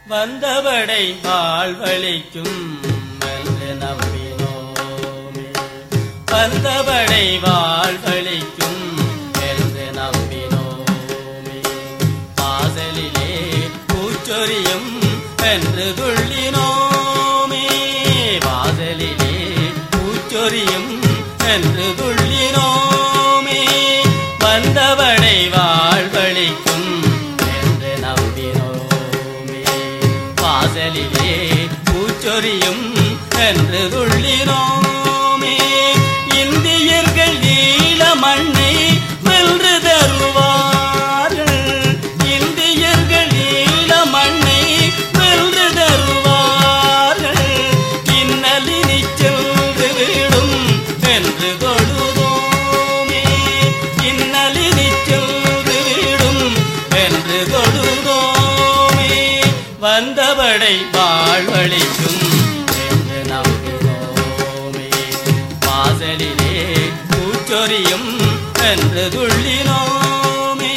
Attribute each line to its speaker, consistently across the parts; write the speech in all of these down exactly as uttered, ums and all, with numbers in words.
Speaker 1: வந்தவடை வாழ்வழிக்கும் என்று நம்பினோமே. வந்தவடை வாழ்வழிக்கும் என்று நம்பினோமே. வாசலிலே பூச்சொரியும் என்று துள்ளினோமே. வாசலிலே பூச்சொரியும் என்று துள்ளினோமே. வந்தவடை வாழ்வழிக்கும் என்று நம்பினோமே. வாசலிலே பூச்சொரியும் என்று துள்ளினோமே. இந்தியர்கள் ஈழ மண்ணை வென்று தருவார்கள். இந்தியர்கள் ஈழ மண்ணை வென்று தருவார்கள். இன்னலினி சென்று விடும் என்று தொழுதோமே. இன்னலினி சென்று விடும் என்று தொழுதோமே. வந்தவடை வாழ்வழிக்கும் என்று நம்பினோமே. வாசலிலே பூச்சொரியும் என்று துள்ளினோமே.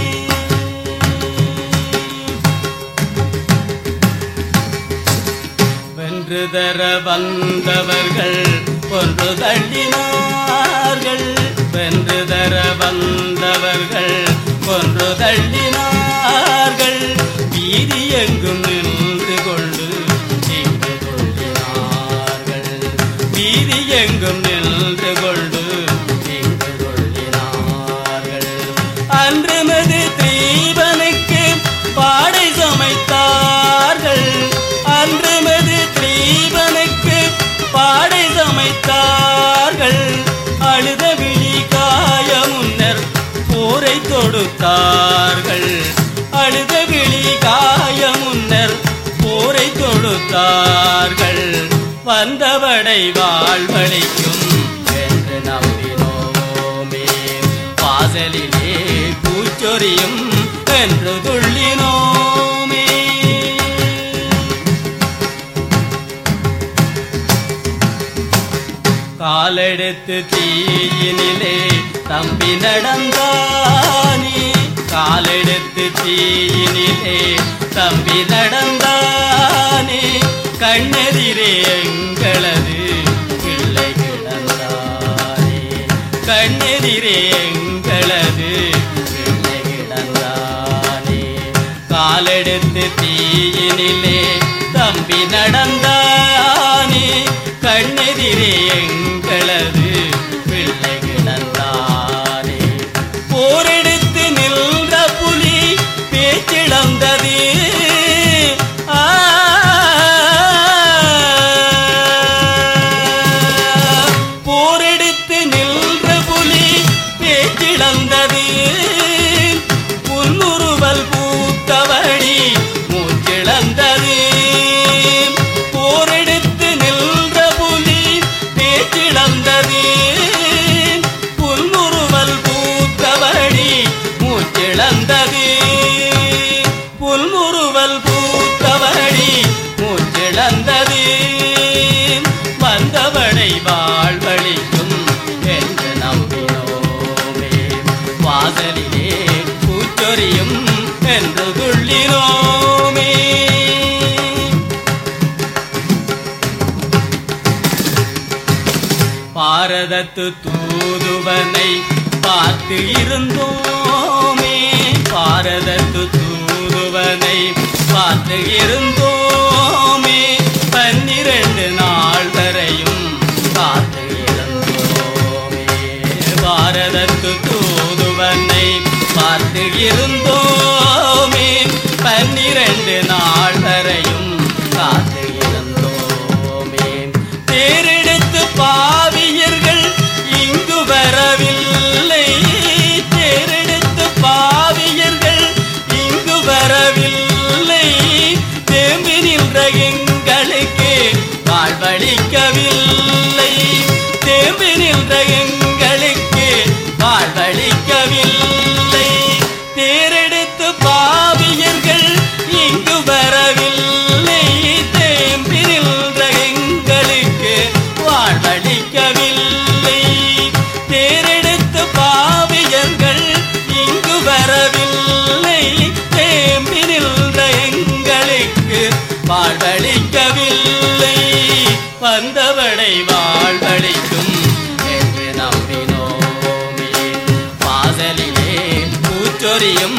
Speaker 1: வென்று தர வந்தவர்கள் கொன்று தள்ளினார்கள். வென்று தர வந்தவர்கள் கொன்று தள்ளினார்கள். வீதி எங்கும் நின்று கொண்டு இங்கு கொள்ளினார்கள். வீதி எங்கும் நின்று கொண்டு இங்கு கொள்ளினார்கள். அன்றுமது தீபனுக்கு பாடை சமைத்தார்கள். அன்றுமது தீபனுக்கு பாடை சமைத்தார்கள். அழுத விழி காய முன்னர் போரை தொடுத்தார்கள். அழுத விழி காய முன்னர் போரை தொடுத்தார்கள். வந்தவடை வாழ்வழிக்கும் என்று நம்பினோமே. வாசலிலே பூச்சொரியும் என்று துள்ளினோமே. காலெடுத்து தீயினிலே தம்பி நடந்தானே. காலெடுத்து தீயினிலே தம்பி நடந்தானே. கண்ணெதிரே எங்களது பிள்ளை கிடந்தானே. கண்ணெதிரே எங்களது பிள்ளை கிடந்தானே. காலெடுத்து தீயினிலே தம்பி நடந்தானே. கண்ணெதிரே எங்களது பிள்ளை கிடந்தானே. போரெடுத்து நின்ற புலி பேச்சிழந்தது. போரெடுத்து நின்ற புலி பேச்சிழந்தது. புன்முறுவல் பூத்தவடி மூச்சிழந்தது. போரெடுத்து நின்ற புலி பேச்சிழந்தது. புன்முறுவல் பூத்தவடி மூச்சிழந்தது. புன்முறுவல் பூத்தவடி மூச்சிழந்தது. வந்தவடை வாழ்வழிக்கும் என்று நம்பினோமே. வாசலிலே பூச்சொரியும் என்று துள்ளினோமே. பாரதத்து தூதுவனை பார்த்து இருந்தோமே. பாரதத்து தூதுவனை பார்த்து இருந்தோமே. பன்னிரண்டு நாள் வரையும் காத்து இருந்தோமே. பாரதத்து தூதுவனை பார்த்து இருந்தோமே. பன்னிரண்டு நாள் வரையும் காத்து இருந்தோமே. தேரெடுத்து பாவியர்கள் இங்கு வரவில்லை. தேரெடுத்து பாவியர்கள் இங்கு வரவில்லை. தேம்பி நின்ற எங்களுக்கு வாழ்வழிக்கவில்லை. தேம்பி நின்ற எங்களுக்கு வாழ்வழிக்கவில்லை. தேரெடுத்து பாவியர்கள் இங்கு வரவில்லை. தேம்பி நின்ற எங்களுக்கு வாழ்வழிக்கவில்லை. தேரெடுத்து பாவியர்கள் இங்கு வரவில்லை. தேம்பி நின்ற எங்களுக்கு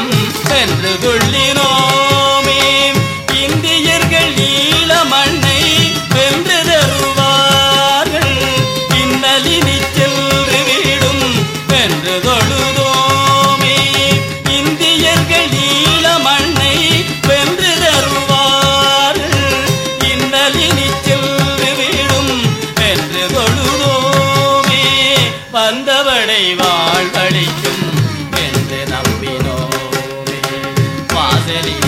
Speaker 1: வென்று துள்ளினோமே. இந்தியர்கள் ஈழ மண்ணை வென்று தருவார்கள், இன்னலினி சென்று வீடும் வென்று தொழுதோமே. இந்தியர்கள் ஈழ மண்ணை வென்று தருவார்கள், இன்னலினி சென்று வீடும் வென்று தொழுதோமே. வந்தவடை வாழ்வழிக்கும் என்று நம்பினோமே. வாசலில்